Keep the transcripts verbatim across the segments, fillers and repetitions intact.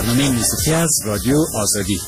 برنامه موسیقی از رادیو آزادی.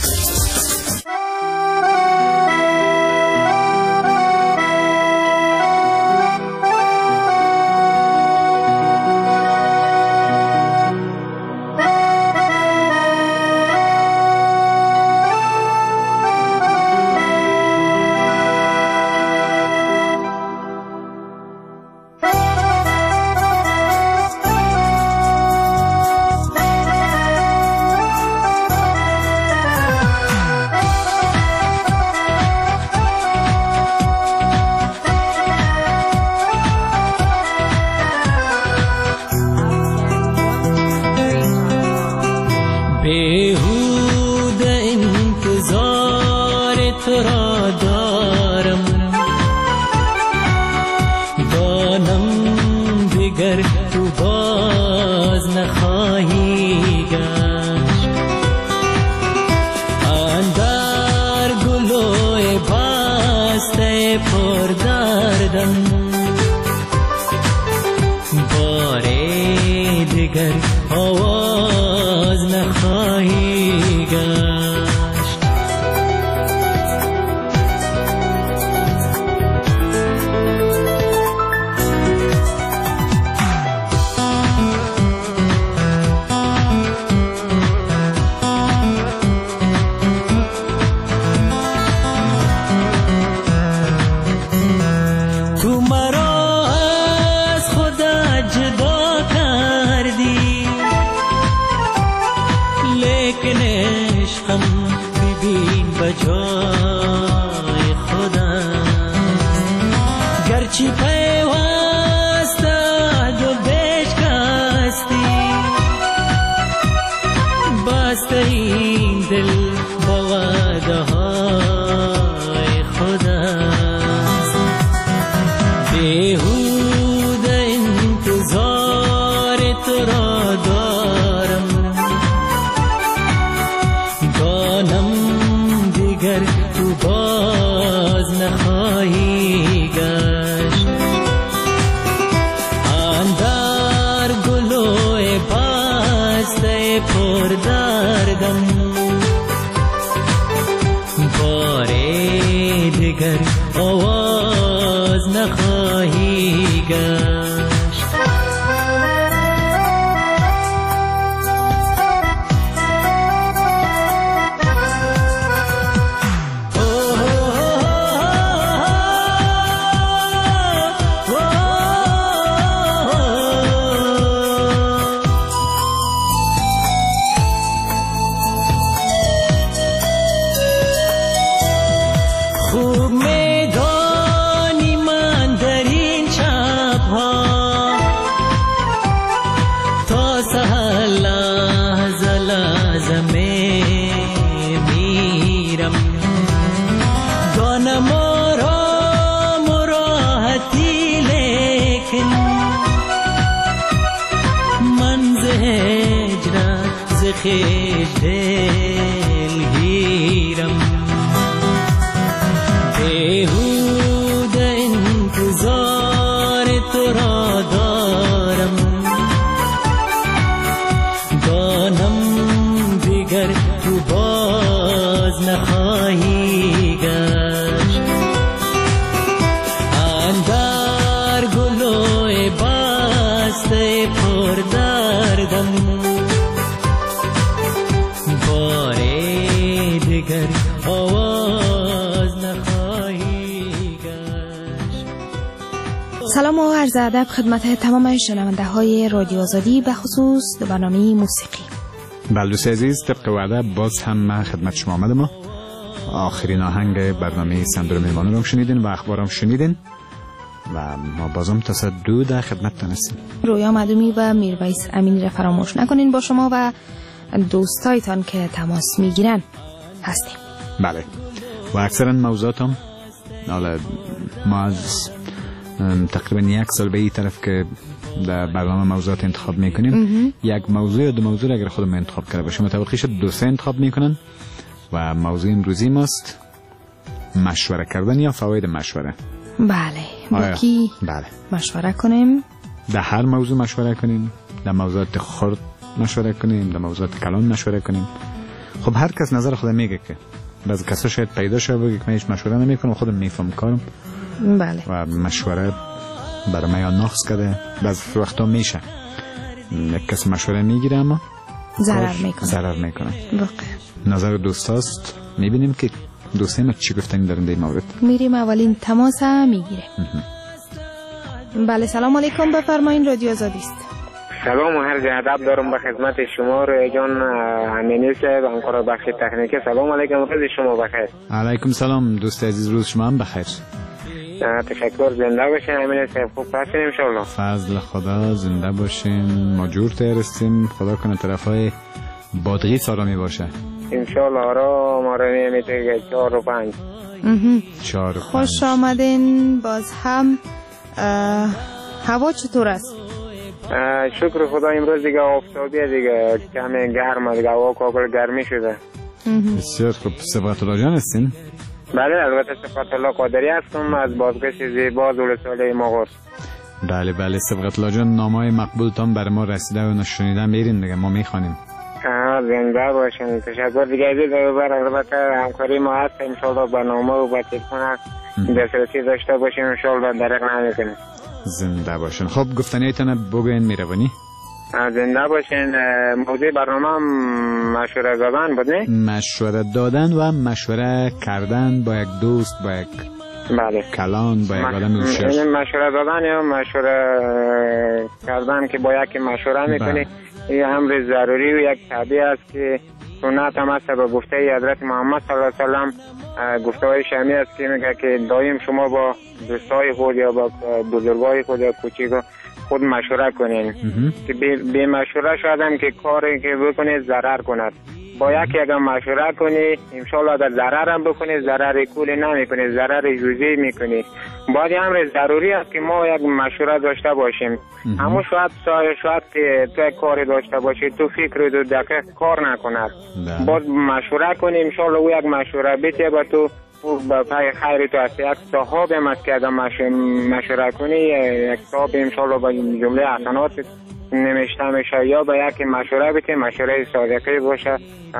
سلام و عرض ادب خدمت تمام شنونده های رادیو آزادی به خصوص برنامه موسیقی. بله دوست عزیز، طبق وعده باز هم من خدمت شما آمدم. آخرین آهنگ برنامه صندوق میهمانان رو شنیدین و اخبارم شنیدین و ما بازم تا ساعت دو در خدمتتون هستیم. رویا مدومی و میرویس امینی را فراموش نکنین، با شما و دوستایتان که تماس میگیرن هستیم. بله و اکثرا موضوعاتم حالا ما از تقریبا یک سال به این طرف که در برنامه موضوعات انتخاب میکنیم، یک موضوع یا دو موضوع اگر خودمون انتخاب کرده باشیم مطابقی شد دو سه انتخاب میکنن و موضوع امروزی ماست مشوره کردن یا فواید مشوره. بله با کی بله. مشوره کنیم؟ در هر موضوع مشوره کنیم، در موضوعات خرد مشوره کنیم، در موضوعات کلان مشوره کنیم. خب هر کس نظر خود میگه که بعضی کسا شاید پیدا شه بگه که من هیچ مشوره نمیکنم، خودم میفهم کارم. بله. و مشوره برای من نقص کرده. بعضی وقتا میشه یک کس مشوره میگیره اما ضرر میکنه. ضرر میکنه. واقعا. نظر دوستاست، میبینیم که دوستی ما چی گفتن در این مورد. میریم اولین تماس میگیره. بله سلام علیکم، بفرمایید رادیو آزادی است. سلام و هر ادب دارم به خدمت شما روی جان امینی صاحب همکار بخش تکنیکی. سلام علیکم، روز شما بخیر. علیکم سلام دوست عزیز، روز شما هم بخیر. تشکر، زنده باشین امینی صاحب، خوب باشین ان شاء الله. فضل خدا، زنده باشین، ما جور ترستیم، خدا کنه طرفای بادغی سارامی باشه ان شاء الله. آرام آرامی میته چهار و پنج. چهار و پنج. خوش آمدین باز هم. هوا چطور است؟ شکر خدا امروز دیگه آفتابیه دیگه، کمی گرمه دیگه، هوا کامل گرمی شده. بسیار خوب. صبغت الله جان هستین؟ بله البته صفت الله قادری هستم از بازگشت زیبا ولسوالی مغور. بله بله صبغت الله جان، نامه‌های مقبول تام بر ما رسیده و نشونیدن بیرین دیگه، ما میخوانیم. زنده باشین. تشکر دیگه عزیز بر البته همکاری ما هست ان شاء الله، برنامه و با تلفن دسترسی داشته باشین ان شاء الله، درک نمیکنیم. زنده باشین. خب گفتنیتون بگوین میروانی. زنده باشین. موضوع برنامه مشوره دادن بود نه؟ مشوره دادن و مشوره کردن با یک دوست، با یک بله کلان، با یک آدم هوشیار. مشوره دادن یا مشوره کردن که با یکی مشوره میکنی، این امر ضروری و یک طبیعی است که سنت هم است. به گفته حضرت محمد صلی الله علیه و سلم گفته های شمی است که میگه که دایم شما با دوستای خود یا با بزرگای خود یا کوچیک خود مشوره کنین که بی مشوره شاید هم که کاری که بکنید ضرر کند. با یکی اگر مشوره کنی انشالله در ضرر هم بکنی، ضرر کلی نمی کنی، ضرر جزئی میکنی. باید امر ضروری است که ما یک مشوره داشته باشیم. اما شاید شاید که تو یک کاری داشته باشی تو فکر دو دقیقه کار نکند، باید مشوره کنی انشالله او یک مشوره بیتی با تو با پای خیر تو است. یک صحاب هم است که اگر مشوره کنی یک صحاب انشالله با جمله حسنات نمیشته میشه، یا به یک مشوره بیتی مشوره صادقی باشه،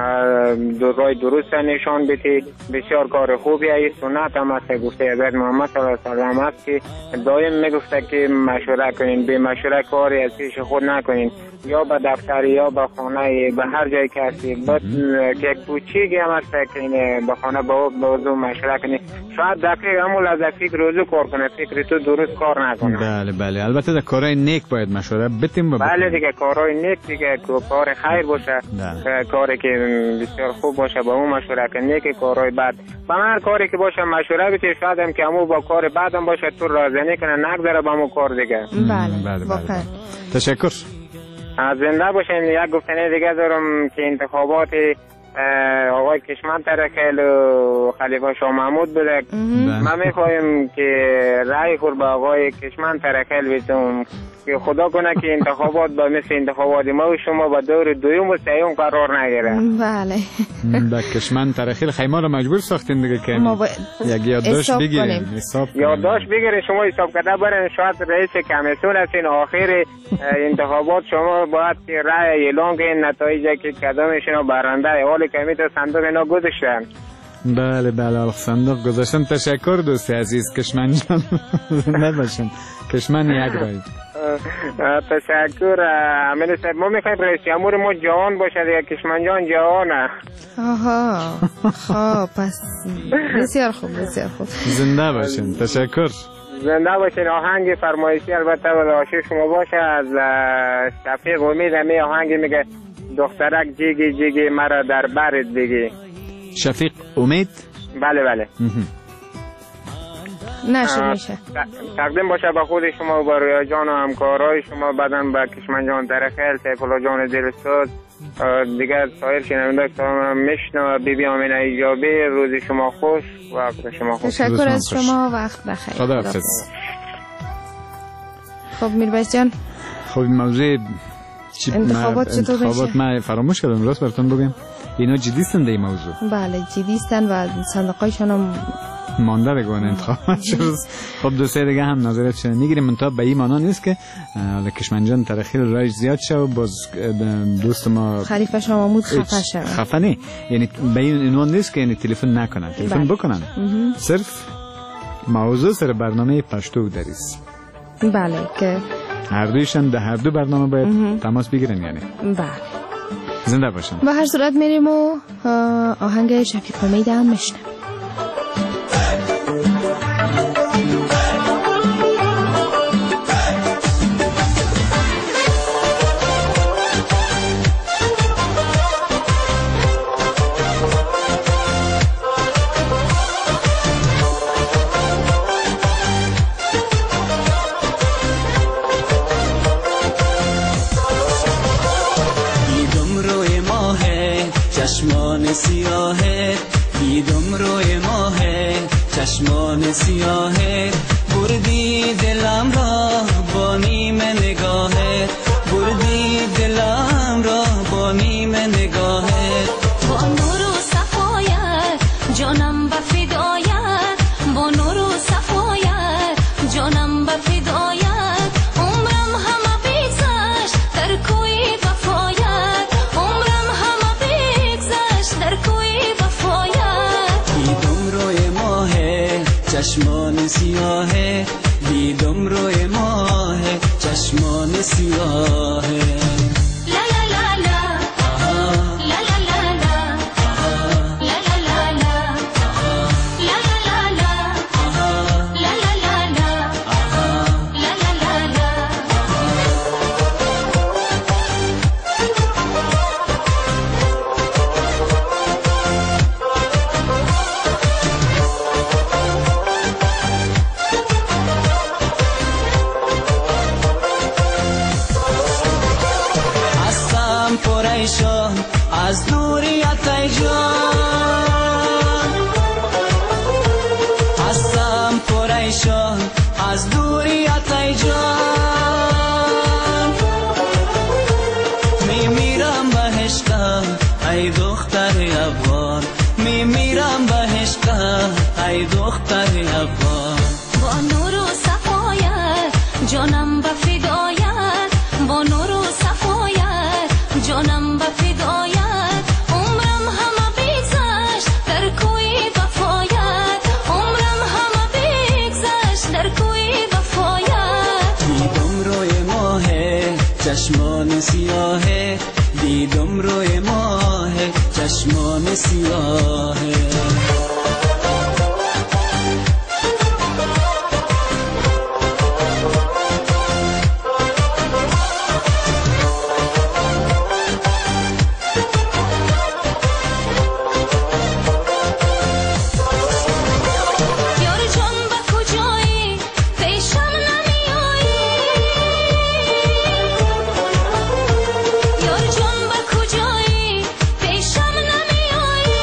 دو راه درست نشان بیتی. بسیار کار خوبی است. سنت هم است گفته حضرت محمد صلی الله علیه و سلم است که دایم میگفته که مشوره کنین، به مشوره کاری از پیش خود نکنین، یا به دفتر یا به خانه به هر جایی که هستید. بعد که کوچیکی هم است که به خانه با موضوع مشوره کنی، شاید دقیق همون از فکر روزو کار کنه، فکر تو درست کار نکنه. بله بله البته در کارهای نیک باید مشوره بتیم. بله دیگه کارهای نیک دیگه، کار خیر باشه، کاری که بسیار خوب باشه با اون مشوره کنی، که کارهای بد با هر کاری که باشه مشوره بیتی. شاید هم که همون با کار بد هم باشه تو راضی کنه نگذره با همون کار دیگه. بله بله واقعا. تشکر. زنده باشین. یک گفتنه دیگه دارم که انتخابات آقای کشمن ترخیل و خلیفه شاه محمود بوده. من میخوایم که رأی خود به آقای کشمن ترخیل بیتم که خدا کنه که انتخابات با مثل انتخابات ما و شما با دور دویم و سیوم قرار نگیره. بله. با کشمن ترخیل خیمه رو مجبور ساختین دیگه که با... یک یادداشت بگیریم، حساب یادداشت بگیریم. شما حساب کرده برین، شاید رئیس کمیسیون هستین، آخر انتخابات شما باید که رأی اعلان کنین نتایجی که کدامشون برنده حال کمیت صندوق اینا گذاشتن. بله بله صندوق گذاشتن. تشکر دوست عزیز کشمن جان. زنده باشین. کشمن یک رای. تشکر امیر صاحب. ما میخوایم رئیس جمهور ما جوان باشه دیگه، کشمن جان جوانه. آها خب پس بسیار خوب بسیار خوب. زنده باشین. تشکر. زنده باشین. آهنگ فرمایشی البته ولاشی شما باشه از شفیق امید. همی آهنگ میگه دخترک جیگی جیگی مرا در برت بگی. شفیق امید. بله بله. نشه میشه. تقدیم باشه به خود شما و برای جان و همکارای شما، بعداً به کشمن جان ترخیل، سیف الله جان دلسوز، دیگر سایر شنونده سلام میشنو. بی بی آمینه ایجابی. روز شما خوش، وقت شما خوش. تشکر از شما، وقت بخیر. خدا حافظ. خب میربایس جان، خب موضوع انتخابات چطور میشه؟ انتخابات من فراموش کردم راست براتون بگم، اینا جدی هستند این موضوع. بله جدی هستند و صندوقایشان هم مانده بگوان انتخاب خب دوسته دیگه هم نظرت شده میگیریم منطقه به این مانا نیست که کشمن جان ترخیل رایج زیاد شد و باز دوست ما خلیفه شامامود خفه شد خفه نه یعنی به این عنوان نیست که یعنی تلفن نکنن تلفن بکنن صرف موضوع سر برنامه پشتو دریست بله که هر دویشن ده هر دو برنامه باید تماس بگیرن یعنی بله زنده باشن به هر صورت میریم و آهنگ شفیق امید هم میشنم چشمان سیاهه دیدم روی ماهه چشمان سیاهه بردی دلم را با نیم نگاهه بردی دلم را با نیم نگاهه با نور و صفایت جانم به فدایت با نور و صفایت جانم به فدایت عمرم همه بگذشت در کوی وفایت عمرم همه بگذشت در کوی وفایت دیدم روی ماهه چشمان سیاهه دیدم روی ماهه چشمان سیاهه لا لا لا لا لا لا لا لا لا لا لا لا لا لا لا لا لا لا لا هستم پریشان از دوریت ای جان هستم پریشان از دوریت ای جان میمیرم به عشقت ای دختر افغان میمیرم به عشقت ای دختر افغان با نور و صفایت جانم به فدایت با نور و صفایت جانم به فدایت عمرم همه بگذشت در کوی وفایت عمرم همه بگذشت در کوی وفایت دیدم روی ماهه چشمان سیاهه دیدم روی ماهه چشمان سیاهه یار جان به کجایی پیشم نمیایی یار جان به کجایی پیشم نمیایی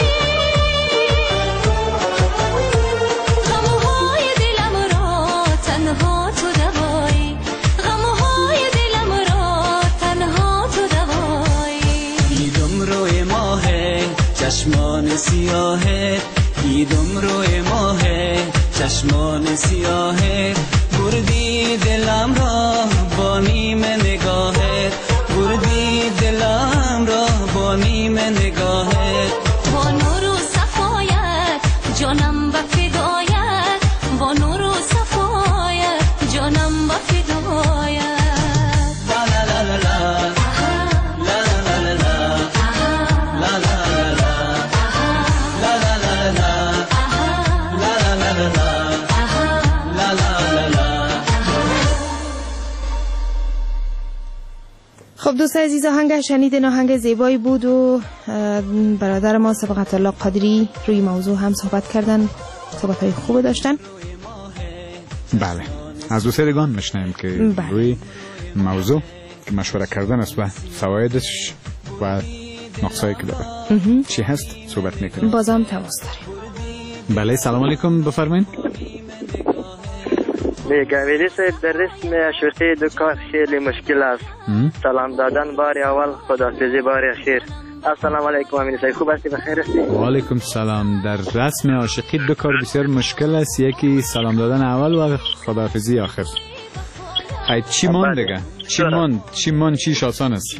غمهای دلم را تنها تو دوایی غمهای دلم را تنها تو دوایی دیدم روی ماهه چشمان سیاهه دیدم روی ماهه چشمان سیاهه بردی دلم را با نیم نگاهه بردی دلم را با نیم نگاهه با نور و صفایت جانم به فدایت با نور و صفایت جانم به فدایت لا لا لا لا لا لا لا لا لا لا لا لا لا لا لا لا لا لا لا خب دوست عزیز آهنگ شنیدین آهنگ زیبایی بود و برادر ما سبقت الله قادری روی موضوع هم صحبت کردن صحبت های خوب داشتن بله از دوست دیگان میشنیم که بله. روی موضوع که مشوره کردن است و فوایدش و نقصایی که داره چی هست صحبت میکنیم بازم تماس داریم بله سلام علیکم بفرمایید میگویدی صاحب در رسم اشرطه دو کار خیلی مشکل است سلام دادن بار اول خداحافظی بار اخیر السلام علیکم امین صاحب، خوب هستی؟ بخیر هستی؟ و علیکم سلام. در رسم عاشقی دو کار بسیار مشکل است، یکی سلام دادن اول و خداحافظی آخر. ای چی مان دیگه؟ چی مان؟ چی مان چیش آسان است؟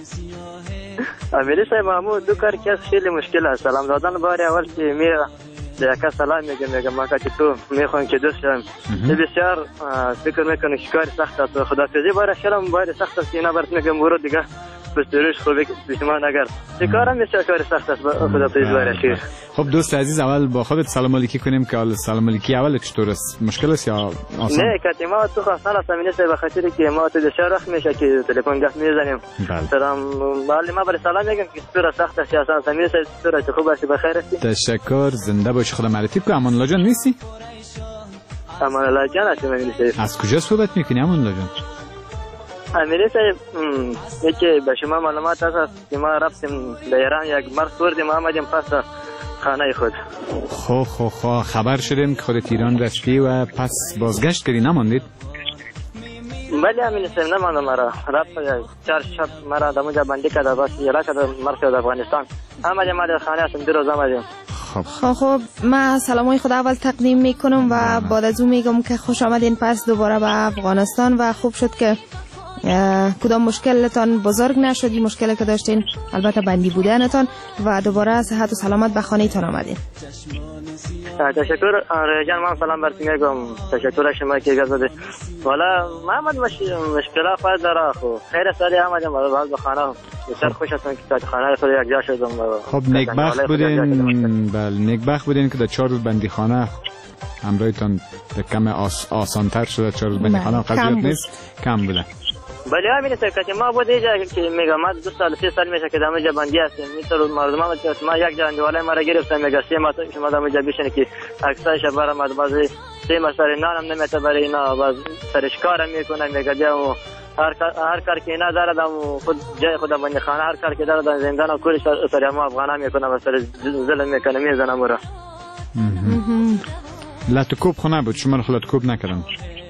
امین صاحب مامو دو کار که خیلی مشکل است. سلام دادن بار اول که میره دیگه سلام میگه میگه ما که تو میخوام که دوست شم، بسیار فکر میکنه که کار سخت است. خداحافظی بار شلم بار سخت است، اینا برات میگم برو دیگه بس دروش خوبه بسیار نگر چه کارم میشه کار سخت است. خداحافظی بار شیر. خب دوست عزیز، اول با خودت سلام علیکی کنیم که اول سلام علیکی اول چطور است؟ مشکل است یا آسان؟ نه که ما تو خواستن است امین صاحب، بخاطر که ما تو بسیار وقت میشه که تلفن گپ میزنیم. سلام ولی ما برای سلام میگم که تو سخت است یا آسان است. امین صاحب تو خوب هستی؟ بخیر هستی؟ تشکر. زنده باشی. خدا معرفی کو. امان الله جان نیستی؟ امان الله جان هستم امین صاحب. از کجا صحبت میکنی امان الله جان؟ امین صاحب یکی به شما معلومات هست که ما رفتیم در ایران، یک مرد بردیم آمدیم پس خانه خود. خو خو خو خبر شدیم که خودت ایران رفتی و پس بازگشت کردی، نماندید؟ بله امین صاحب نماندم. مرا رفت چهار شب مرا در اونجا بندی کرده، بس یلا کرده مرد شد افغانستان. آمدیم ما در خانه هستم، دو روز آمدیم. خب خب من سلامای خود اول تقدیم میکنم و بعد از اون میگم که خوش آمدین پس دوباره به افغانستان و خوب شد که کدام مشکلتان بزرگ نشدی، مشکلی که داشتین البته بندی بودنتان و دوباره صحت و سلامت به خانه تان آمدین. تشکر ریجان، من سلام براتون میگم. تشکر شما که اجازه دادید. والا محمد مشکلات خود داره. خو خیر سالی آمدیم باز به خانه. بسیار خوش هستم که تا خانه خود یک جا شدم. خب نیکبخت بودین. بله نیکبخت بودین که در چهار روز بندی خانه همراهتان کم آس آسان‌تر شده. چهار روز بندی خانه قضیت نیست، کم بوده. بله همین است که ما بود اینجا که میگم ما دو سال سه سال میشه که در اونجا بندی هستیم. میتونم مردم ما یک جا اندوالای ما را گرفتن، میگه سه ماه شما در اونجا بشین که اکثر شب برام بعضی سه ماه سر نانم نمیته برای اینا، باز سرش کارم میکنه میگه بیا هر هر کار که اینا داره دم خود جای خود بندی خانه، هر کار که داره در زندان و کلش سر ما افغانا میکنه و سر ظلم میکنه میزنه مرا. لاتوکوب خونه بود، شما رو لاتوکوب نکردن؟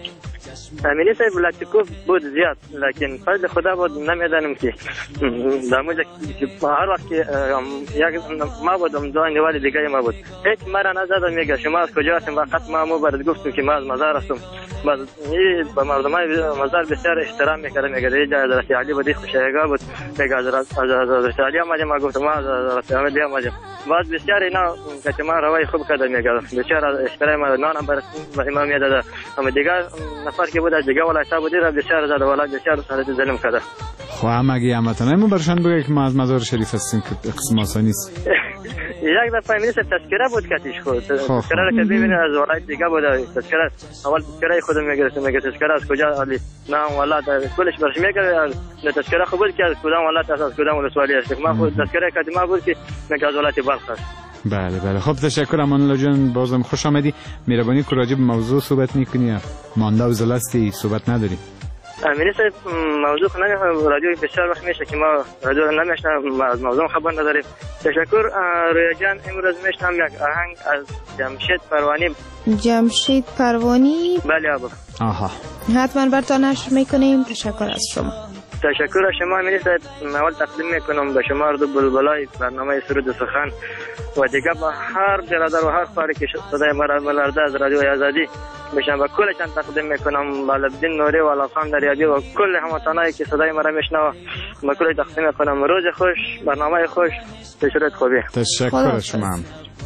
امینی صاحب لاتوکوب بود زیاد، لیکن فضل خدا بود نمیدانم که در موجه هر وقت که یک ما بودم دو اندوالی دیگه ما بود هیچ مرا نزدن. میگه شما از کجا هستیم؟ وقت ما مو برد گفتم که ما از مزار هستم. باز به مردمای مزار بسیار احترام میکرد. میگه اینجا حضرت علی بود خوشایگاه بود. میگه حضرت علی آمدیم. ما گفتم ما حضرت علی آمدیم. باز بسیار اینا که ما روای خوب کرد. میگه بسیار احترام ما نانم بر امام میداد. اما دیگه نفر که بود از دیگه ولایت بودی را بسیار زده ولایت بسیار سرت ظلم کرده. خو همگی هموطنای برشان بگه که ما از مزار شریف هستیم که قسم آسانی است. یک دفعه میشه تذکره بود کتیش خود تذکره را که ببینید از ولایت دیگه بود. تذکره اول تذکره خود میگرفت میگه تذکره از کجا علی نه ولایت کلش برش میگه تذکره خود که از کدام ولایت از کدام ولسوالی است. ما خود تذکره کدی ما بود که میگه از ولایت بلخ است. بله بله. خب تشکر امان الله جان، بازم خوش آمدی. مهربانی که راجع به موضوع صحبت میکنی، مانده و زلستی صحبت نداری؟ امینی صاحب موضوع نمیفهم، رادیو بسیار وقت میشه که ما رادیو نمیشنم، از موضوع خبر نداریم. تشکر رویا جان. امروز میشنم یک آهنگ از جمشید پروانی. جمشید پروانی؟ بله آبا. آها حتما براتون نشر میکنیم. تشکر از شما. تشکر از شما امینی صاحب. اول تقدیم میکنم به شما دو بلبلای برنامه سرود سخن و دیگه با هر برادر و هر خواهری که صدای مرا ملرده از رادیو آزادی میشم و کلشان تقدیم میکنم. بالبدین نوری و علاقام دریابی و کل هموطنایی که صدای مرا میشنوه و کل تقدیم میکنم. روز خوش، برنامه خوش، بشورت خوبی. تشکر از شما.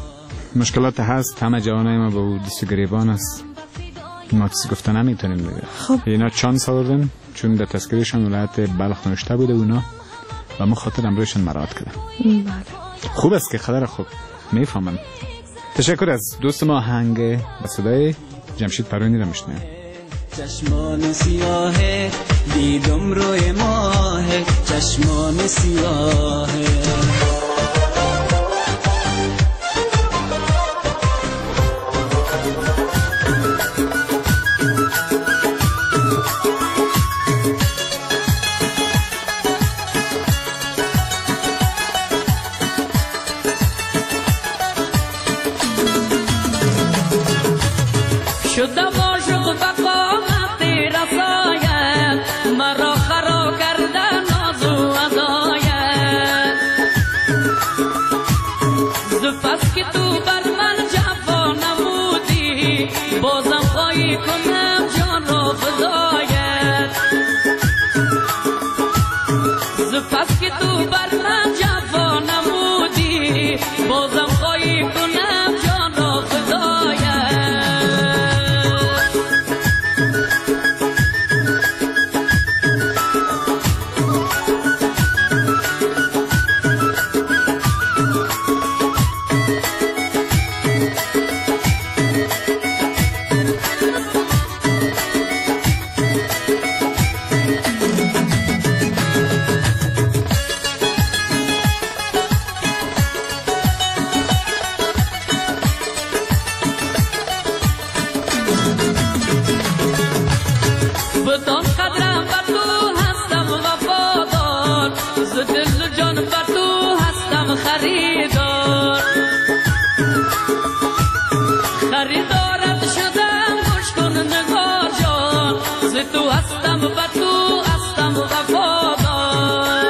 مشکلات هست، همه جوانای ما با دست گریبان است، ما چیزی گفتن نمیتونیم دیگه. خب اینا چانس آوردن چون در تذکرهشان ولایت بلخ نوشته بوده اونا و ما خاطر امروزشان مراعات کردن. بله خوب است که خبر خوب میفهمم. تشکر از دوست ما. هنگ به صدای جمشید پروانی را میشنویم. چشمان سیاهه دیدم روی ماه، چشمان سیاهه شدم عاشق به قامت رسایت، مرا خرا کردن ناز و ادایت. پس که تو بر من جفا نمودی بازم خواهی کنم جان را فدایت. بدان قدرم بر تو هستم وفادار ز دل و جان بر تو هستم خریدار. خریدارت شدم گوش کن نگار جان ز تو هستم بر تو هستم وفادار.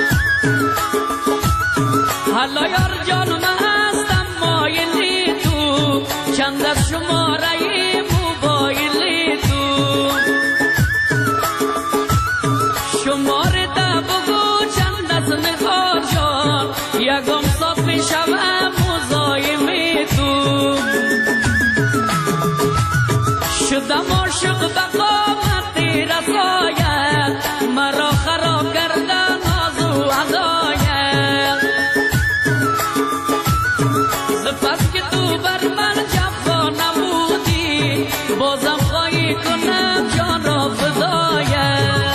حالا یار جان من هستم مایلی تو چند از شماره موبایلی تو شماره ده بگو چند از نگار جان یکم صاف می شوم مزایم تو. شدم عاشق به قامت رسایت مرا خراب کردن ناز و عدایت. ز پس که تو بر من جفا نمودی بازم خواهی کنم جان را فدایت.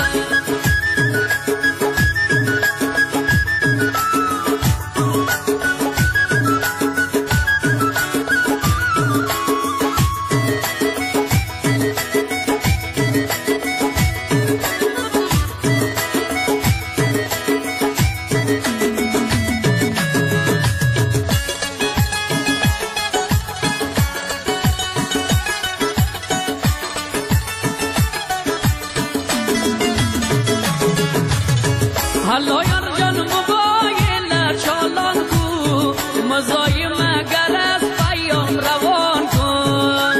حالا یار جان موبایل چالان کو مزایم اگر از پیام روان کن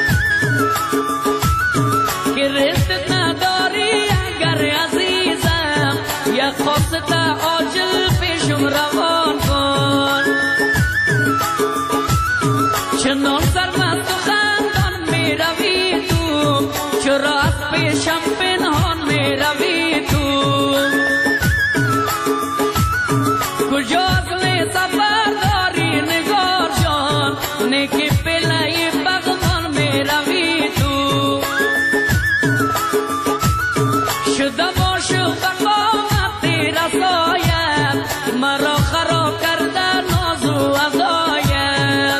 که رزقت نداری اگر عزیزم یک خواست عاجل پیشم روان کن. چنان سرمست و خندان می روی تو چرا از پیشم پنهان می روی تو. کجاست می سفر داری نگار جان نیکی پلای بغمان می روی تو. شدم عاشق به قامت رسایت مرا خراب کرده ناز و عدایت.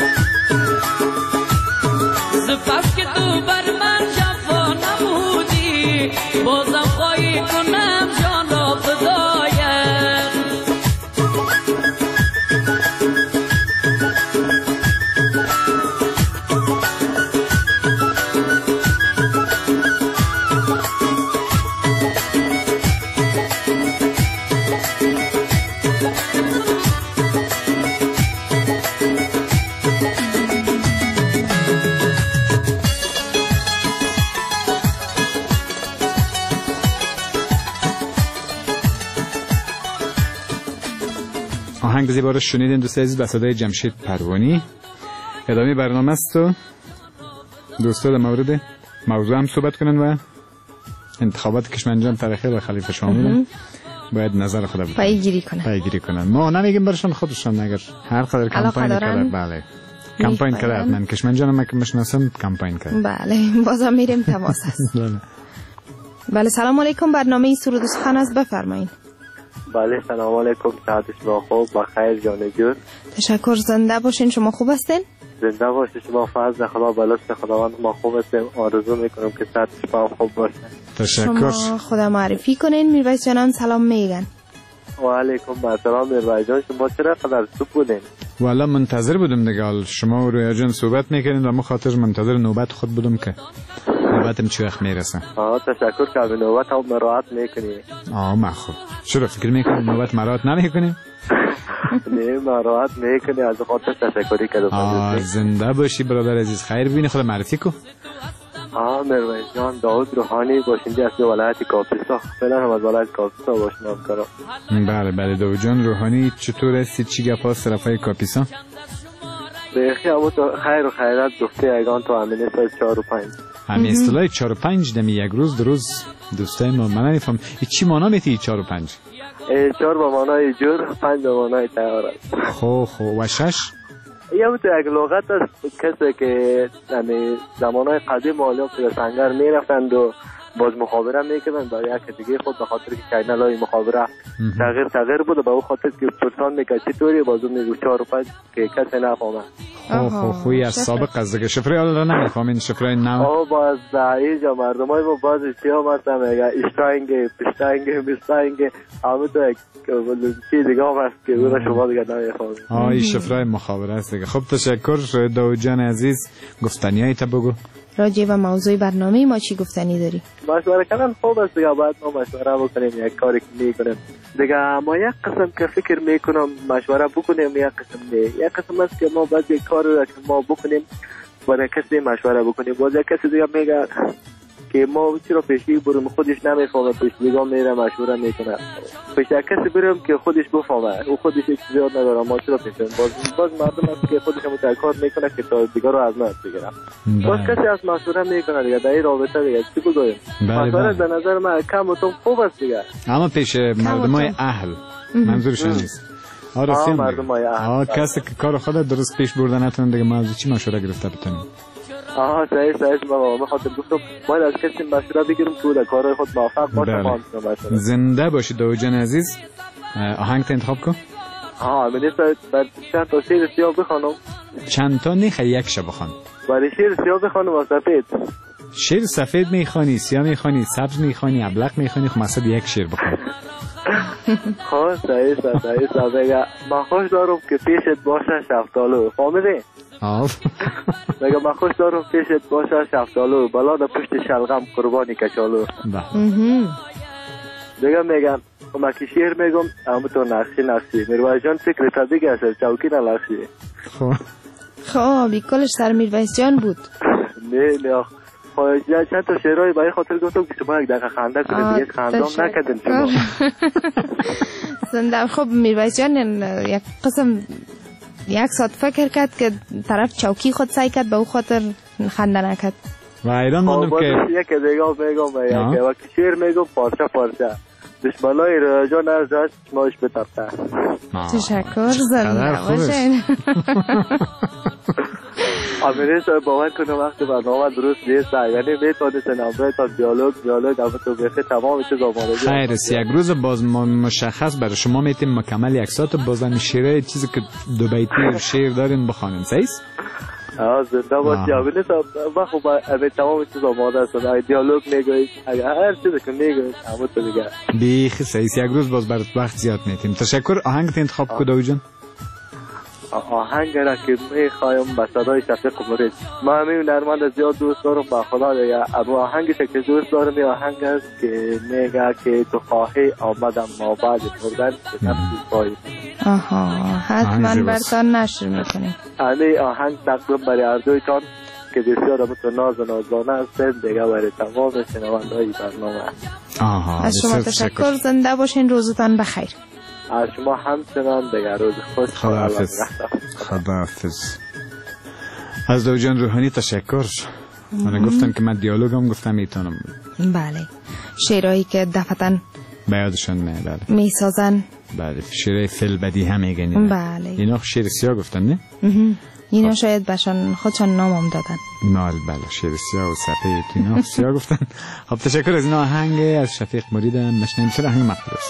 ز پس که تو بر من جفا نمودی بازم خواهی کنم جان را فدایت. آهنگ زیبا رو شنیدین دوست عزیز به صدای جمشید پروانی. ادامه برنامه است و دوستا در مورد موضوع هم صحبت کنن و انتخابات کشمنجان تاریخی و خلیفه شامل باید نظر خود پیگیری کنن پیگیری کنن. ما نمیگیم برشان خودشان اگر هر قدر کمپاین کرده بله کمپاین کرده من کشمنجان ما که مشناسم کمپاین کرده بله بازم میریم تماس است. بله بله سلام علیکم برنامه سرود و سخن است بفرمایید. بله سلام علیکم ساعت شما خوب بخیر جان جون. تشکر زنده باشین شما خوب هستین؟ زنده باشید شما فضل خدا بلست خداوند ما خوب هستیم آرزو میکنم که ساعت شما خوب باشه. تشکر. شما خدا معرفی کنین میرویس جانان سلام میگن. و علیکم السلام میرویس جان شما چرا قدر صبح بودین؟ والا منتظر بودم دیگه حال شما و رویا جان صحبت میکنین و ما خاطر منتظر نوبت خود بودم که نوبتم چه وقت میرسه. آه تشکر که به نوبت هم مراعات میکنی. آه ما خوب چرا فکر میکنی نوبت مراعات نمیکنی؟ نه مراعات میکنی از خاطر تشکری کردم. آه زنده باشی برادر عزیز خیر ببینی خدا معرفی کو. ها میرویس جان داود روحانی باشنده از ولایت کاپیسا. فعلا هم از ولایت کاپیسا باشم کارم. بله بله داود جان روحانی چطور هستی؟ چی گپ هست طرفای کاپیسا؟ بخی همون تو خیر و خیرات گفته ایگان تو همینه سایز چهار و پنج. همین اصطلاح چهار و پنج دمی یک روز دو روز دوستای ما من نمیفهم چی معنا میتی چهار و پنج؟ چهار با معنای جور، پنج با معنای تیار است. خو خو و شش؟ یه بود یک لغت است کسی که یعنی زمانهای قدیم معلوم که سنگر میرفتند و باز مخابره میکردن با یک دیگه خود به خاطر که کینال های مخابره تغییر تغییر بود و به او خاطر که پرسان میکرد چطوری بازو میگو چهار و پنج که کسی نفهمه. خو خو خوی از سابق از دیگه شفره حالا را نمیفهمین شفره نو آه باز اینجا مردم های با باز چی هم هستم میگه اشتاینگه پشتاینگه میستاینگه همه تو یک چی دیگه هم هست که او را شما دیگه نمیفهمین. آه این شفره مخابره است دیگه. خب تشکر داود جان عزیز. گفتنی های تا بگو راجع به موضوع برنامه ما چی گفتنی داری؟ مشوره کردن خوب است دیگه باید ما مشوره بکنیم یک کاری که میکنیم دیگه ما یک قسم که فکر میکنم مشوره بکنیم یک قسم نه یک قسم است که ما باید یک کار را که ما بکنیم برای کسی مشوره بکنیم باز یک کسی دیگه میگه که ما چرا پیشی بریم خودش نمیفهمه پیشیگاه میره مشوره میکنه پیش یک کسی بریم که خودش بفهمه او خودش هیچ زیاد نداره ما چرا پیشیم باز باز مردم است که خودش هم کار میکنه که تا دیگه رو از ما بگیره باز کسی از مشوره میکنه دیگه در این رابطه دیگه چی بگویم مشوره به نظر من کم و تون خوب است دیگه اما پیش مردمای اهل منظورش نیست آره مردم های اهل کسی که کار خود درست پیش برده نتونه دیگه ما از چی مشوره گرفته بتونیم آها صحیح صحیح بابا من خاطر گفتم باید از کسی مشوره بگیرم که در کارهای خود موفق باشه. زنده باشی داود جان عزیز. آهنگ تا انتخاب کن. آها من بعد چند تا شعر سیاه بخوانم. چند تا نخواه یک شب بخوان. برای شعر سیاه بخوانم و سفید. شعر سفید میخوانی، سیاه میخوانی، سبز میخوانی، ابلق میخوانی، خب مثلا یک شعر بخوان. خب صحیح صحیح صحیح. من خوش دارم که پیشت باشه شفتالو. فهمیدی؟ آف. میگم من خوش دارم پیشت باشه شفتالو بلا در پشت شلغم قربانی کچالو. دیگه میگم من که شعر میگم اما تو نقشی نقشی میرویس جان فکر تا دیگه اصلا چوکی نلقشی. خب خب بیکلش سر میرویس جان بود. نه نه خواهی چند تا شعرهای برای خاطر گفتم که شما یک دقیقه خنده کنید یک خندام نکردن شما. زنده. خب میرویس جان یک قسم یک ساعت فکر کرد که طرف چوکی خود سعی کرد به او خاطر خنده نکرد و ایران ماندم که یک دیگه میگم یک وقتی شعر میگم پارچه پارچه دشمنای رجان از دست ماش بترته. تشکر زنده باشین. امیر صاحب باور کنم وقتی برنامه درست نیست یعنی میتونید نمره تا دیالوگ دیالوگ اما تو بخی تمام چیز آماده خیر است یک روز باز ما مشخص برای شما میتیم مکمل یک ساعت بازم شعر چیزی که دو بیتی شعر دارین بخوانیم صحیح آه زنده باشی امیر صاحب ما خب امیر تمام چیز آماده است دیالوگ میگوید هر چیزی که میگوید اما تو دیگه بیخی صحیح یک روز باز برات وقت زیاد میتیم. تشکر. آهنگ انتخاب کو داوود جان؟ آهنگ را که میخوایم به صدای شفیق مرید ما همین نرمند زیاد دوست دارم با خدا دیگه اما آهنگش که دوست دارم یه آهنگ است که میگه که تو خواهی آمدم ما بعد مردن که نفسی پایی. آها حتما برتان نشر میکنیم. همین آهنگ تقدیم برای اردویتان که بسیار هم تو ناز و نازانه هستند دیگه برای تمام شنونده های برنامه. آها از شما تشکر. زنده باشین. روزتان بخیر. از شما همچنان دیگر روز خوش. خداحافظ. خداحافظ. از داوود جان روحانی تشکر. من گفتم که من دیالوگم گفتم میتونم. بله شعرهایی که دفعتاً به یادشون میاد میسازن. بله شعر فل بدی هم میگن. بله اینا شعر سیاه گفتن نه؟ اینا شاید بهشان خودشان نامم دادن. نه بله شعر سیاه و سفید اینا سیاه گفتن. خب تشکر از این آهنگ از شفیق مرید مشنیم. چرا آهنگ مقبول است؟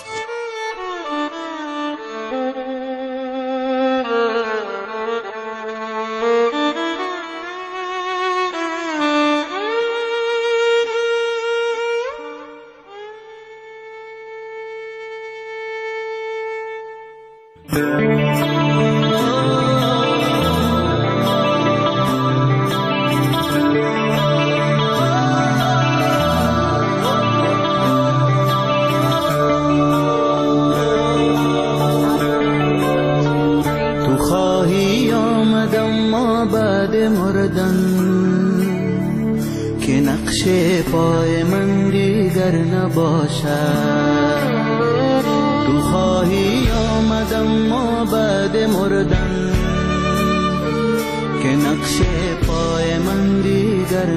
باشد. تو خواهی آمدم ما بعد مردن که نقش پای من دیگر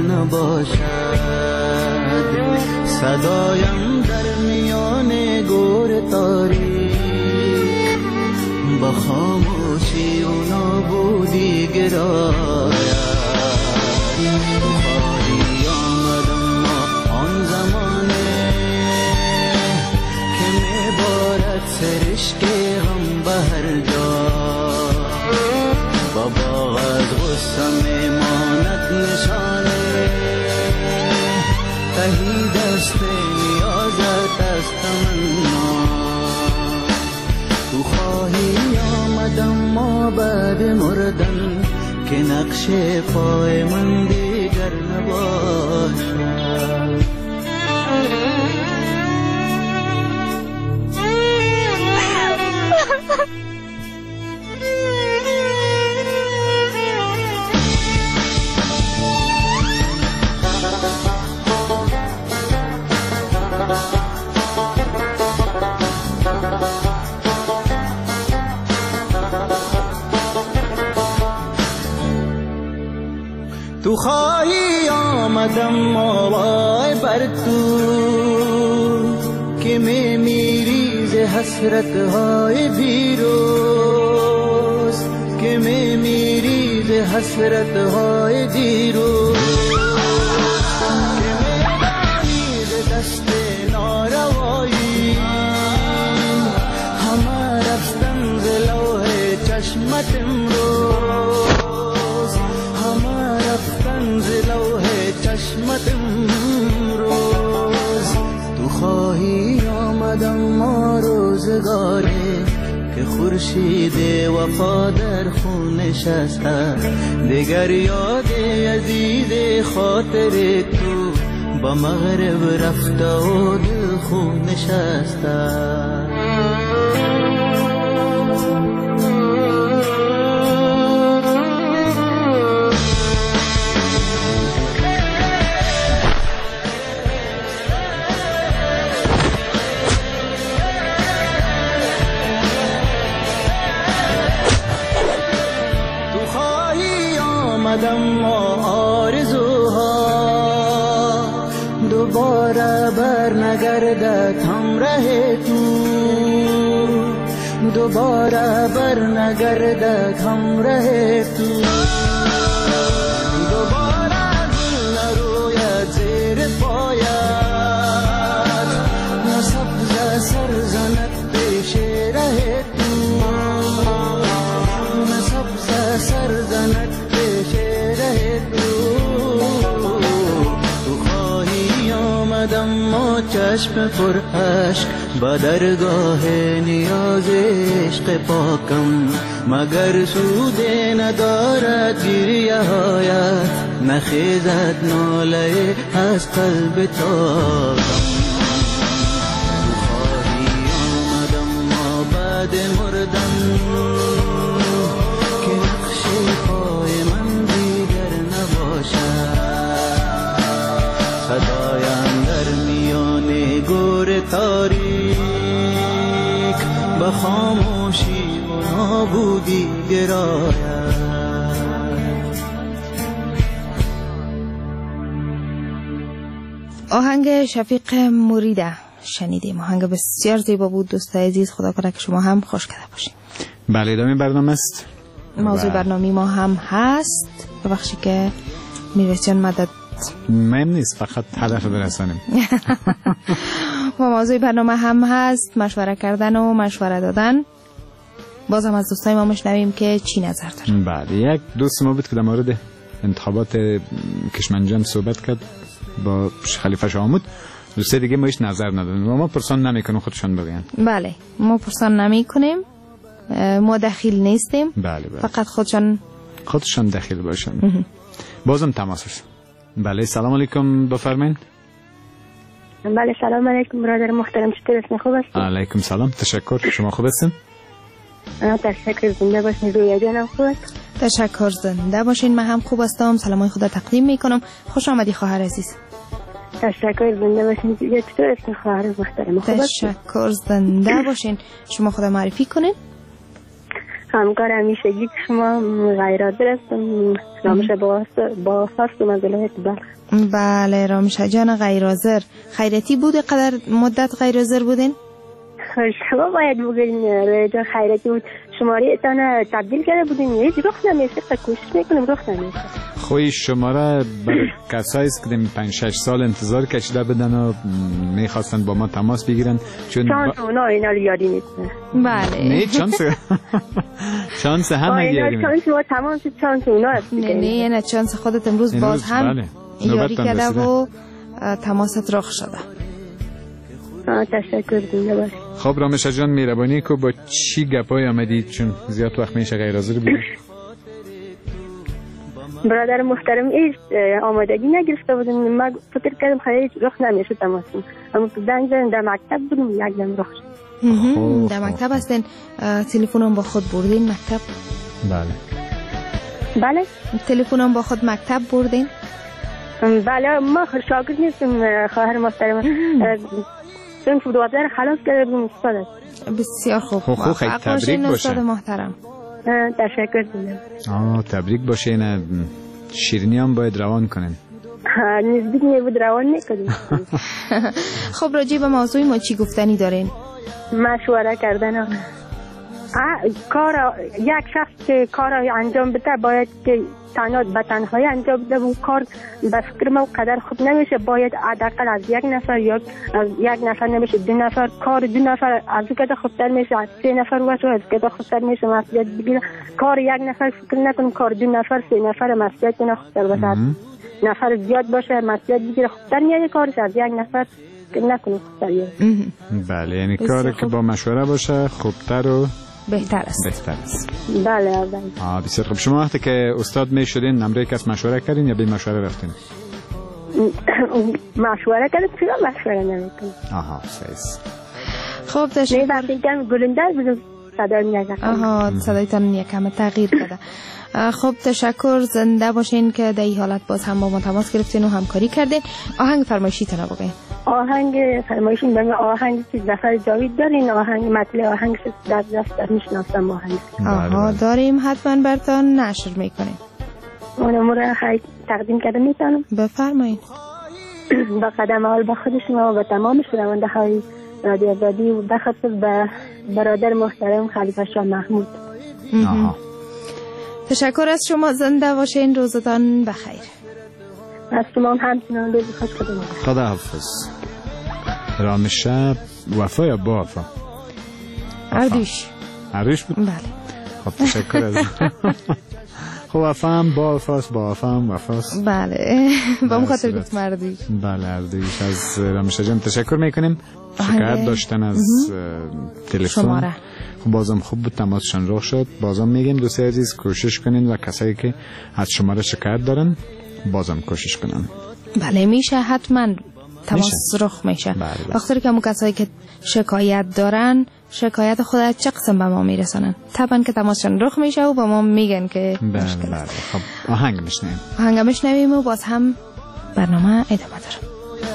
نباشد. صدایم در میان گور تاریک با خاموشی و نابودی گراید. تو خواهی آمدم ما آن زمانه که میبارد سرشک غم به هر جا. بابا از غصه میماند نشانه تهی دست نیازت از تمنا. تو خواهی آمدم ما بعد مردن که نقش پای من دیگر نباشد. تو خواهی آمدم ما وای بر تو که می میری ز حسرت های دیروز، که می میری ز حسرت های دیروز، که می دانی ز دست ناروایی همه رفتن ز لوح چشمت امروز، همه رفتن ز لوح چشمت امروز. تو خواهی آمدم ما روزگاری که خورشید وفا در خون نشسته، دیگر یاد عزیز خاطر تو با مغرب رفته و دل خون نشسته. آمدم ما آرزوها دوباره بر نگردد همراه تو، دوباره بر نگردد همراه تو، دوباره گل نروید زیر پایت، نه سبز سر زند پیش ره تو، نه سبز سر زند ما چشم پر عشق با درگاه نیاز عشق پاکم، مگر سود ندارد گریه هایت، نخیزد ناله از قلب تاکم. تو خواهی آمدم ما بعد مردن که نقش پای من دیگر نباشد. صدایم در میان گور تاریک با خاموشی و نابودی گراید. آهنگ شفیق مریده شنیدیم. آهنگ بسیار زیبا بود. دوستای عزیز، خدا کنه که شما هم خوش کرده باشین. بله، ادامه برنامه است. موضوع برنامه ما هم هست. ببخشی که میرس جان مدد مهم نیست، فقط هدف برسانیم. و موضوع برنامه هم هست مشوره کردن و مشوره دادن. بازم از دوستای ما میشنویم که چی نظر دارن. بله، یک دوست ما بود که در مورد انتخابات کشمنجان صحبت کرد با خلیفه شاهمود. دوسته دیگه ما هیچ نظر ندادن و ما پرسان نمیکنیم، خودشان بگن. بله، ما پرسان نمیکنیم، ما دخیل نیستیم. بله بله. فقط خودشان خودشان دخیل باشن. بازم تماسش. بله، سلام علیکم، بفرمایید. بله، سلام علیکم برادر محترم، چطور هستین؟ خوب هستین؟ علیکم سلام، تشکر. شما خوب هستین؟ تشکر، زنده باشین. رویا جانم خوب است؟ تشکر، زنده باشین. من هم خوب هستم. سلامای خدا تقدیم میکنم. خوش آمدی خواهر عزیز. تشکر، زنده باشین. یه چطور اسم خواهر محترم؟ خوب است؟ تشکر، زنده باشین. شما خود معرفی کنین. همکار همیشگی که شما غیرات هستم، رامشه با با هستم از ولایت بلخ. بله رامشه جان غیرحاضر، خیرتی بود قدر مدت غیرحاضر بودین؟ شما باید بگین جا خیرتی بود. شماره اتان تبدیل کرده بودین، یه رخ نمیشه، کوشش میکنم رخ نمیشه. خوی شماره برای کسایی است که پنج شش سال انتظار کشیده بدن و میخواستن با ما تماس بگیرن، چون چانس اونا اینا یادی نیست. بله نه چانس چانس همه یادی چانس ما تمام چانس اونا است. نه نه نه چانس خودت امروز باز هم بله. یاری کرده و تماست رخ شده. تشکر دیگه باش. خب رامشه جان مهربانی کو با چی گپای آمدی، چون زیاد وقت میشه غیر حاضر بودی؟ برادر محترم هیچ آمادگی نگرفته بودم، من فکر کردم خیلی رخ نمیشه تماسون، اما دنگ زدن در مکتب بودم یک دم رخ شد. در مکتب هستین؟ تلفنم با خود بردین مکتب؟ بله بله تلفنم با خود مکتب بردین؟ بله ما شاگرد نیستم خواهر محترم، چون تو دوازده خلاص کرده بودم استاد است. بسیار خوب، خب خب خیلی تبریک باشه استاد محترم. تشکر دیدم. آه تبریک باشه. نه شیرینی هم باید روان کنن. نزدیک نبود روان نکنیم. خب راجع به موضوع ما چی گفتنی دارین؟ مشوره کردن کار یک شخص که کار انجام بده باید که تنها به تنهایی انجام بده و کار به فکر ما قدر خوب نمیشه، باید حداقل از یک نفر یا از یک نفر نمیشه دو نفر، کار دو نفر از که خوبتر میشه، از سه نفر باشه از که خوبتر میشه، مسئولیت بگیره. کار یک نفر فکر نکنیم، کار دو نفر سه نفر مسئولیت کنه خوبتر باشه، نفر زیاد باشه مسئولیت بگیره خوبتر میاد کارش، از یک نفر فکر نکنیم خوبتر میاد. بله یعنی کاری که با مشوره باشه خوبتر و بهتر است. بهتر است. بله بله. آه بسیار خوب. شما وقتی که استاد می شدین نمره کس مشوره کردین یا بی مشوره رفتین؟ مشوره کردیم، چرا مشوره نمیکنیم؟ آها سیز. خب تشکر. نه وقتی که گلنده بودم صدا میاد. آها صدایتان یکم تغییر کرده. خب تشکر، زنده باشین که در این حالت باز هم با ما تماس گرفتین و همکاری کردین. آهنگ فرمایشی تنا بگین. آهنگ فرمایشی به آهنگ چیز دفر جاوید دارین؟ آهنگ مطلع آهنگ در دست میشناسم آهنگ. آها داریم، حتما براتون نشر میکنیم. اونم رو خیلی تقدیم کرده میتونم؟ بفرمایید. با قدم اول به خود شما و به تمام شنونده های رادیو آزادی و بخصوص به برادر محترم خلیفه شاه محمود. آها تشکر از شما، زنده باشین، روزتان بخیر. از شما همچنان روز خوش کنید. خدا حافظ. رامشه وفا یا با وفا؟ اردوش. اردوش بود؟ بله. خب تشکر از خب وفا هم با وفاست، با وفا هم وفاست. بله با مخاطر گفت مردوش. بله اردوش. از رامشه جان تشکر میکنیم. شکایت داشتن از تلفن شماره. خب بازم خوب بود تماسشان رخ شد. بازم میگیم دوستای عزیز کوشش کنین و کسایی که از شماره شکایت دارن بازم کوشش کنن. بله میشه، حتما تماس رخ میشه. وقتی که همون کسایی که شکایت دارن شکایت خود از چه قسم به ما میرسانن، طبعا که تماسشان رخ میشه و به ما میگن که مشکل است. خب آهنگ میشنویم آهنگ میشنویم و باز هم برنامه ادامه داره.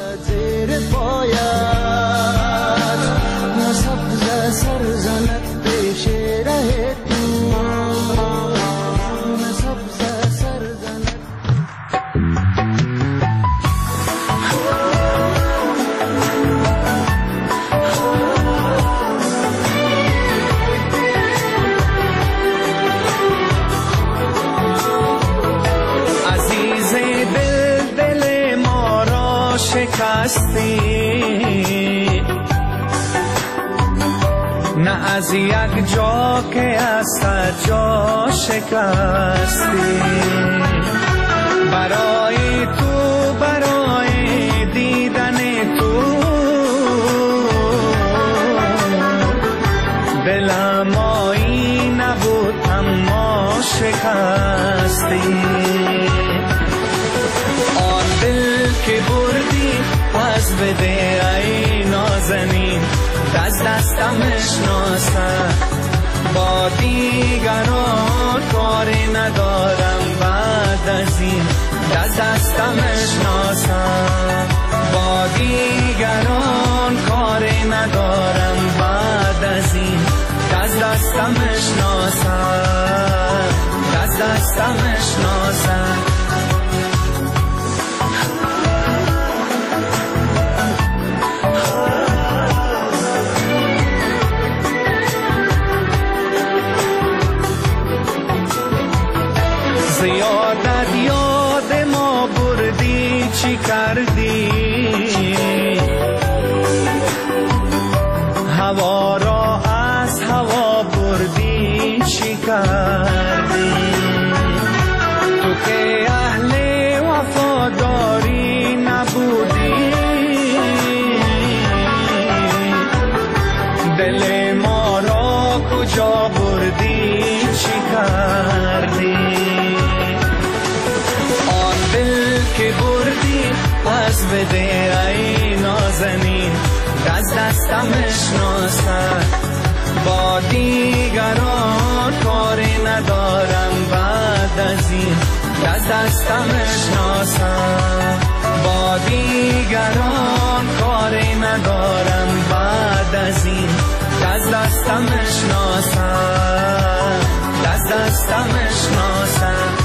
نه از یک جا که از صد جا شکستی، برای تو برای دیدن تو دلم آیی نبود اما شکستی. آن دل که بردی از بده ای نازنین، دست دستم اشناسم با دیگران کاری ندارم بعد از این، دست دستم اشناسم با با دیگران کاری ندارم بعد از این دست دستم اشناسم دست دستم اشناسم زیادت یاد ما بردی چی کردی هوا را از هوا بردی چی کردی تو که اهل وفاداری نبودی دل ما را کجا بردی چی کردی که بردی از بده ای نازنین دست دستم اشناسم با دیگران کاری ندارم بعد از این دست دستم اشناسم با دیگران کاری ندارم بعد از این دست دستم اشناسم دست دستم اشناسم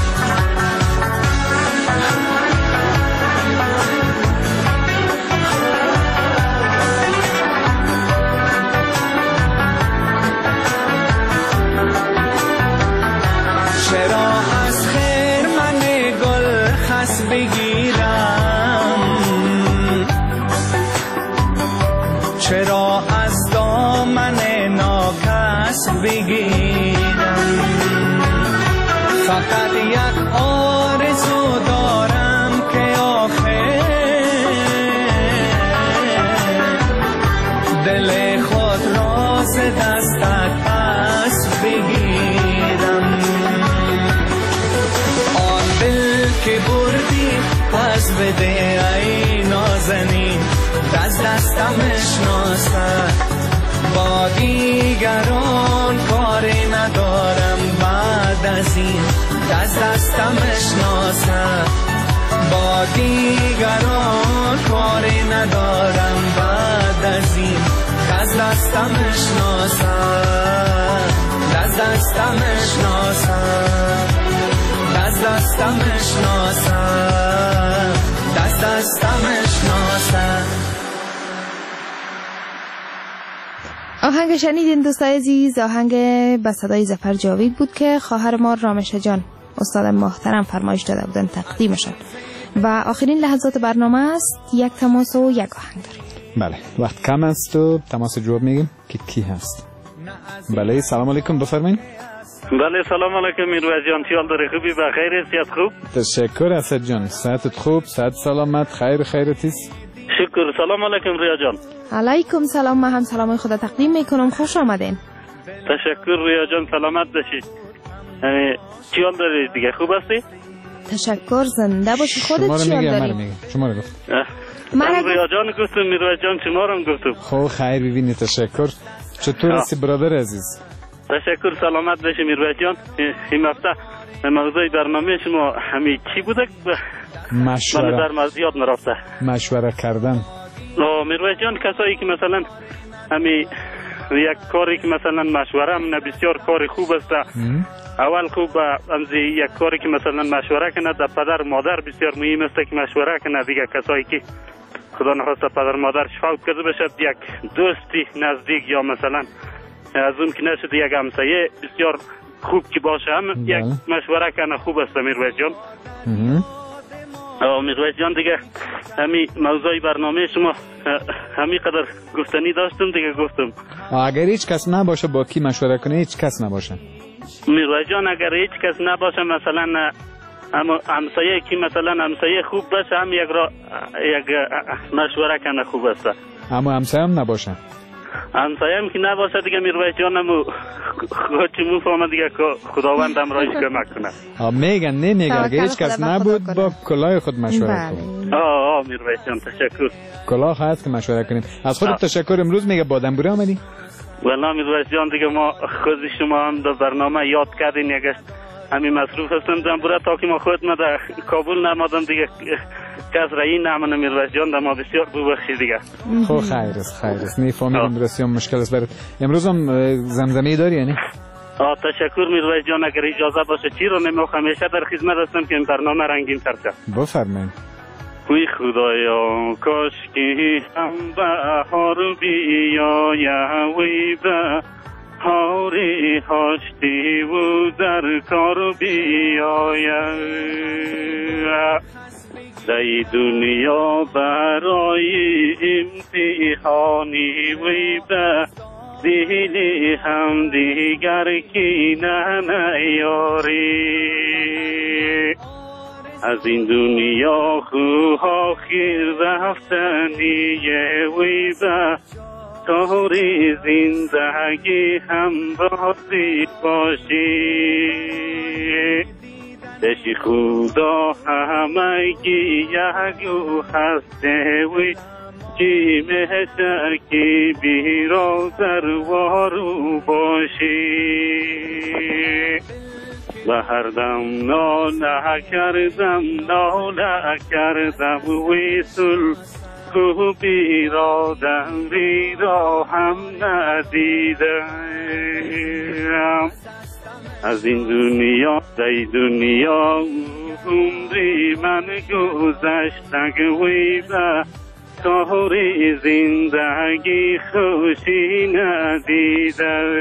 چرا از خیر من گل خس بگیرم چرا از دامن ناکس بگیرم فقط یک آرزو دارم که آخر دل خود را ز دستت پس بگیرم که بردی پس بده ای نازنین دست دستم اشناسم با دیگران کاری ندارم بعد از این دست دستم اشناسم با دیگران کاری ندارم بعد از این دست دستم اشناسم دست دستم اشناسم دست دستم اشناسم دست دستم اشناسم. آهنگ شنیدین دوستای عزیز، آهنگ به صدای ظفر جاوید بود که خواهر ما رامشه جان استاد محترم فرمایش داده بودن تقدیمشان. و آخرین لحظات برنامه است، یک تماس و یک آهنگ داریم. بله وقت کم است و تماس جواب میگیم که کی هست. بله سلام علیکم بفرمایید. بله سلام علیکم میرویس جان، چیال داری؟ خوبی؟ بخیر؟ صحت خوب؟ تشکر اسد جان، صحتت خوب؟ صحت سلامت؟ خیر خیرتیست؟ شکر. سلام علیکم ریا جان. علیکم سلام، من هم سلام خدا تقدیم میکنم. خوش آمدین. تشکر ریا جان، سلامت باشی. چیال داری دیگه؟ خوب هستی؟ تشکر، زنده باشی. خودت چیال داری؟ شما رو گفت. من ریا جان گفتم، میرویس جان شما رو گفتم. خب خیر ببینی. تشکر. چطور هستی برادر عزیز؟ تشکر، سلامت باشی میرویس جان. این هفته موضوع برنامه شما همین چی بوده؟ مشوره. من در مزیاد نرفته. مشوره کردن. میرویس جان کسایی که مثلا همین یک کاری که مثلا مشوره هم بسیار کار خوب است. اول خوب امزی یک کاری که مثلا مشوره کنه در پدر مادر بسیار مهم است که مشوره کنه. دیگه کسایی که خدا نخواسته پدر مادر فوت کرده باشد، یک دوستی نزدیک یا مثلا از اون که نشد یک همسایه بسیار خوب که باشه هم یک مشوره کنه خوب است. میرویس جان میرویس جان دیگه همین موضوع برنامه شما همین قدر گفتنی داشتم دیگه گفتم. اگر هیچ کس نباشه با کی مشوره کنه؟ هیچ کس نباشه میرویس جان. اگر هیچ کس نباشه مثلا اما همسایه که مثلا همسایه خوب باشه هم یک را یک مشوره کنه خوب است. اما همسایه هم نباشه همسایه هم که نباشه دیگه میرویس جان همو خود چی مفهمه دیگه خداوند هم رایش کمک کنه. میگن نه میگن اگه هیچ کس نبود با کلاه خود مشوره کنید. آه آه میرویس جان تشکر. کلاه هست که مشوره کنید. از خودت تشکر. امروز میگه با دنبوری آمدی؟ والله میرویس جان دیگه ما خود شما هم در برنامه یاد کردین. یکش همین مصروف هستم دنبوره تا که ما خود ما در کابل نمادم دیگه کس را این نامن میرویس جان در ما بسیار ببخشید دیگه. خب خیر است خیر است نیفهمیدم بسیار مشکل است برات. امروز هم زمزمه داری یعنی؟ آه تشکر میرویس جان، اگر اجازه باشه چی رو نمیخوام همیشه در خدمت هستم که این برنامه رنگین تر شه. بفرمایید. وی خدایا کاش که هم بهار بیاید وی بهار هاشتی و در کار بیاید در دنیا برای امتحانی وی به دل هم دیگر کی نیاری از این دنیا خواه خیر رفتنی وی به طوری زندگی هم بازی باشی دشی خدا همگی یکو هسته وی چی مهشه که بیرازر وارو باشی و هر دم ناله کردم ناله کردم ویسل خوبی را دمری را هم ندیدم از این دنیا در دنیا عمری من گذشتن وی به طوری زندگی خوشی ندیدم.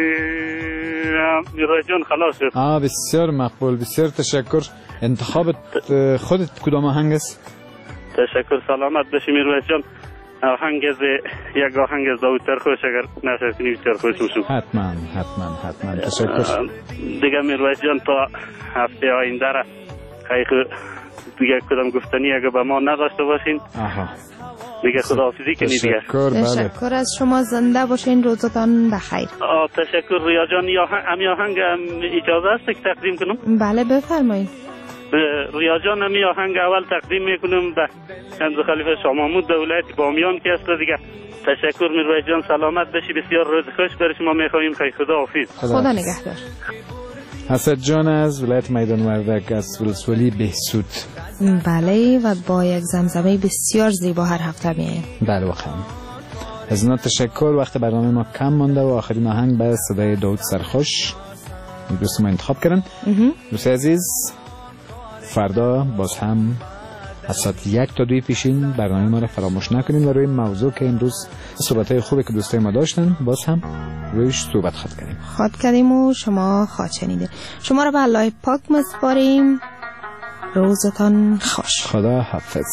میرویس جان خلاص شد. آه بسیار مقبول، بسیار تشکر. انتخابت خودت کدام آهنگ است؟ تشکر، سلامت باشی میرویس جان. آهنگ از یک آهنگ از داوود سرخوش اگر نشستینی بسیار خوش میشم. حتما حتما حتما تشکر. دیگه میرویس جان تا هفته آینده را خیلی دیگه کدام گفتنی اگر به ما نداشته باشین. آها دیگه خداحافظی کنی دیگه. تشکر. بله. تشکر از شما، زنده باشین، روزتان بخیر. آه تشکر ریا جان. یا امی آهنگ اجازه است که تقدیم کنم؟ بله بفرمایید. ریا جان امی آهنگ اول تقدیم میکنم به کنز خلیفه شاه محمود در ولایت بامیان که است دیگه. تشکر میرویس جان، سلامت باشی، بسیار روز خوش برای شما میخواهیم. خیلی خدا حافظ. خدا نگهدار. حسد جان از ولایت میدان وردک از ولسوالی بهسود. بله و با یک زمزمه بسیار زیبا هر هفته میایم. بله واقعا از اینا تشکر. وقت برنامه ما کم مانده و آخرین آهنگ به صدای داوود سرخوش دوست ما انتخاب کردن. دوست عزیز فردا باز هم از ساعت یک تا دوی پیشین برنامه ما را فراموش نکنین و روی موضوع که امروز صحبت‌های خوبی که دوستای ما داشتن باز هم رویش صحبت خواهد کردیم خواهد کردیم و شما خواهد شنیدین. شما را به الله پاک مسپاریم. روزتان خوش. خدا حافظ.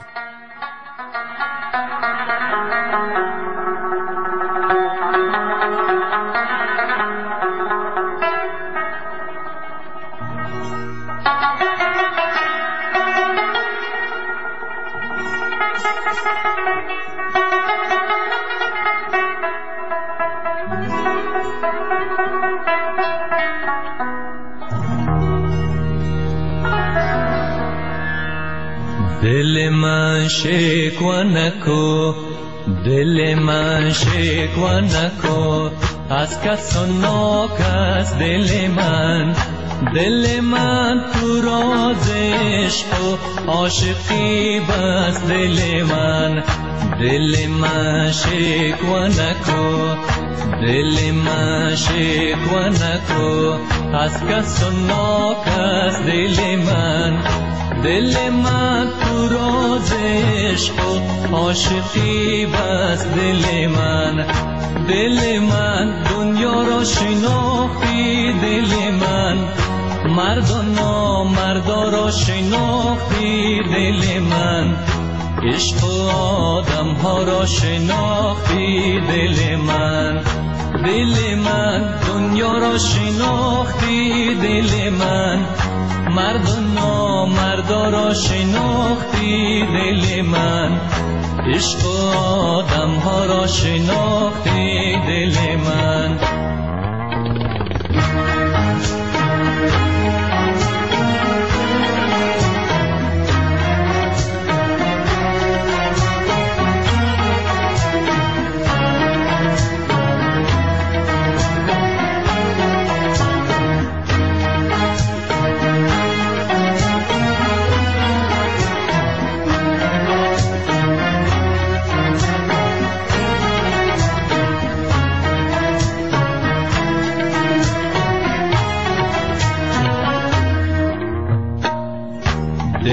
دل من شکوه نکو، دل من شکوه نکو از کس و ناکس دل من. دل من تو راز عشق و عاشقی بس دل من. دل من شکوه نکو، دل من شکوه نکو از کس و ناکس دل من. دل من تو راز عشق و عاشقی بس دل من. دل من دنیا را شناختی دل من، مرد و نامردا را شناختی دل من. عشق و آدم ها را شناختی دل من. دل من دنیا را شناختی دل من، مرد و نامردا را شناختی دل من. عشق و آدم ها را شناختی دل من.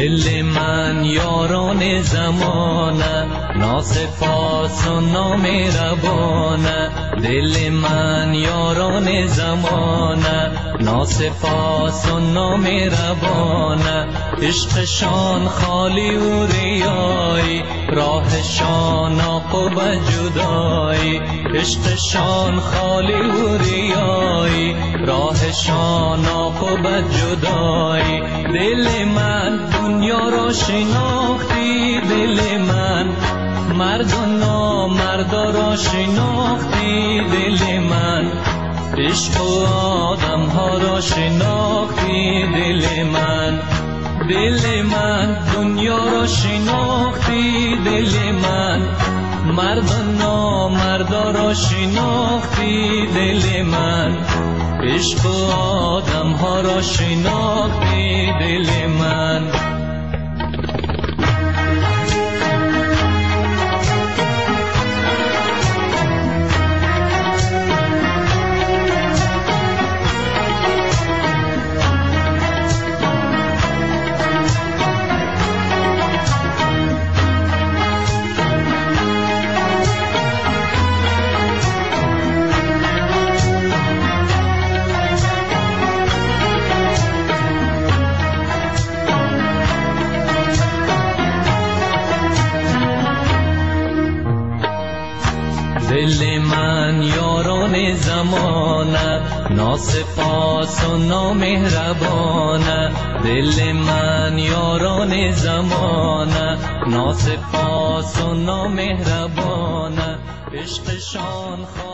دل من یاران زمانه ناسپاس و نامهربانه دل من یاران زمانه ناسپاس و نامهربانه عشقشان خالی و ریایی راهشان عاقبت جدایی عشقشان خالی و ریایی راهشان عاقبت جدایی دل من دنیا را شناختی دل من مرد و نامرد را شناختی دل من عشق و آدم ها را شناختی دل من دل من دنیا را شناختی دل من مرد و نامرد را شناختی دل من عشق و آدم ها را شناختی دل من دل من یاران زمانه ناسپاس و نامهربانه دل من یاران زمانه ناسپاس و نامهربانه عشقشان